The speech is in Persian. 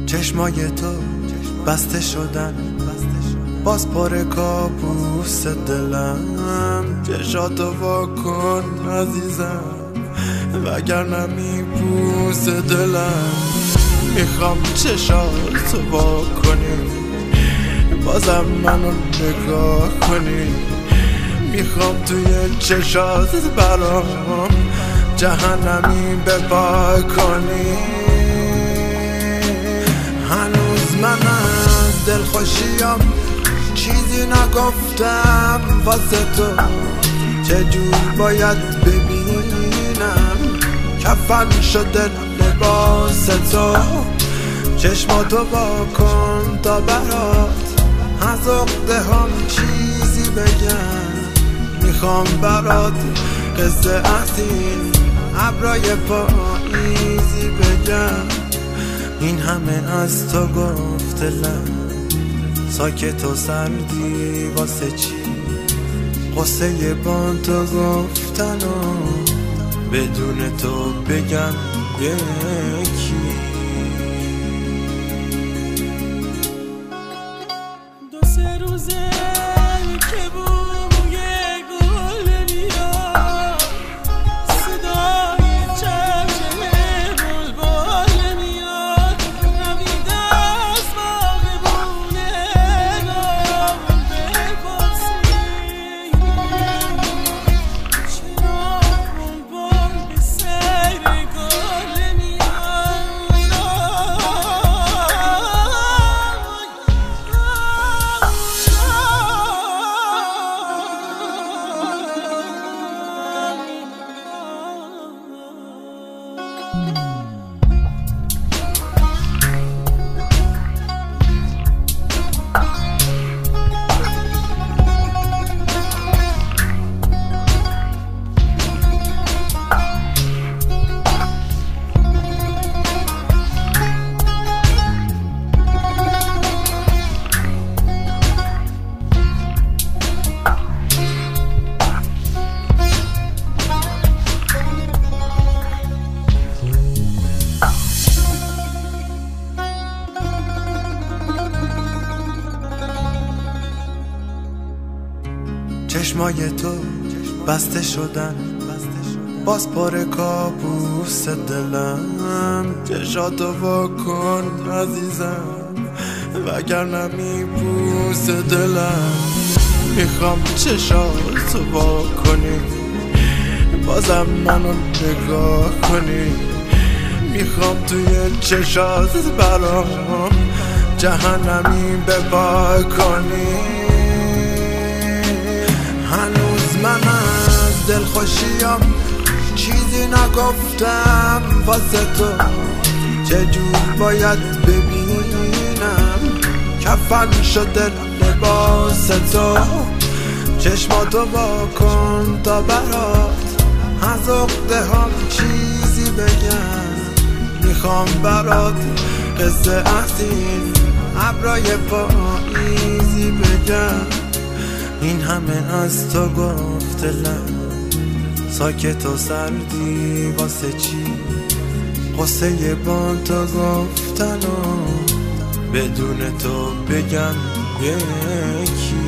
چشمای تو بسته شدن، باز پر کابوس دلم. چشاتو واکن عزیزم، وگرنه میپوس دلم. میخوام چشاتو واکنی، بازم منو نگاه کنی. میخوام توی چشات برام جهنمی بپا کنی. هنوز من از دلخوشیم چیزی نگفتم واسه تو. چجور باید ببینم کفن شده لباس تو. چشماتو واکن تا برات از عقده هم چیزی بگم. میخوام برات قصه از این ابرای پاییزی بگم. این همه از تو گفته لب، ساکت و سردی واسه چی؟ قصه با تو گفتن و بدون تو بگم یکی. دو سه روزه که بوی گل میاد، صدای چشم بلبل میاد. نمیده از باغبونه نام بپرسی چرا بلبل به سیر گل میاد. چشمای تو بسته شدن، باز پر کابوس دلم. چشاتو واکن عزیزم، وگرنه میپوس دلم. میخوام چشاتو واکنی، بازم منو نگاه کنی. میخوام توی چشات برام جهنمی بپا کنی. هنوز من از دلخوشیم چیزی نگفتم واسه تو. چجور باید ببینم کفن شده لباس تو. چشماتو واکن تا برات از عقده هم چیزی بگم. میخوام برات قصه از این ابرای پاییزی بگم. این همه از تو گفته لب، ساکت و سردی واسه چی؟ قصه با تو گفتن و بدون تو بگم یکی.